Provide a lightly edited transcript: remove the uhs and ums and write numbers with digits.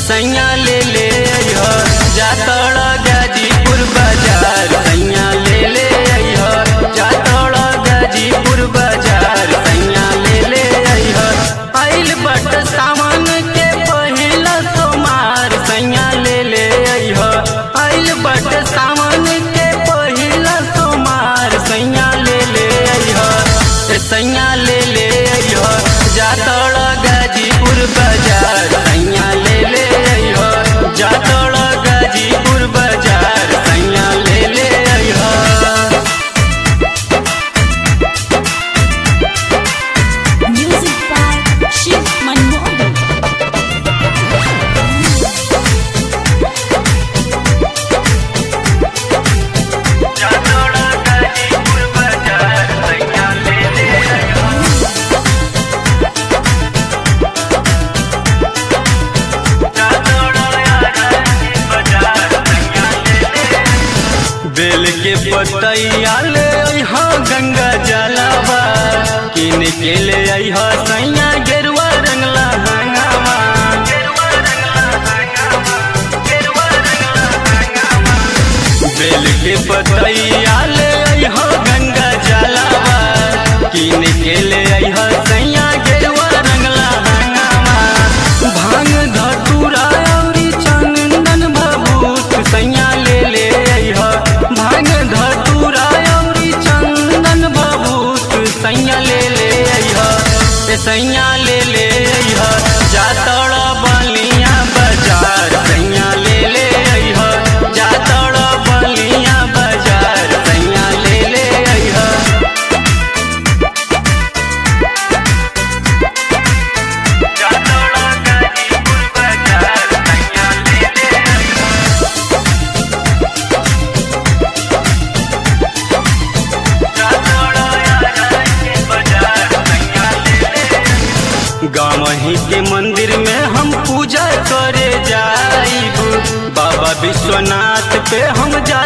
सैया ले ले अइह जातड़ गाजीपुर बाजार सैया ले अइह जातड़ गाजीपुर बाजार सैया ले अइह आइल बट सावन के पहिला सोमार सैया ले अइह आइल बट सावन के पहिला सोमार सैया ले अइह सैया ले अइह जातड़ गाजीपुर बाजार सैया ले अइह जातड़ गाजीपुर बाजार सैया ले अइह। Music by Shiv Manmohan. बेल के पतैया ले अइह गंगा जलावा किन के ले अइह सैया गेरुआ रंगला हंगामा बेल के पतैया ले अइह गंगा जलावा किन के ले अइह सैया गेरुआ रंगला हंगामा भांग धतूरा औरी चंदन भभूत सैया ले अइह भांग धतूरा औरी चंदन भभूत सैया ले अइह सैया ले अइह जातड़ बलिया बाजार सैया ले अइह जातड़ बलिया बाजार सैया ले अइह। गाँवही के मंदिर में हम पूजा करे जाइब बाबा विश्वनाथ पे हम जा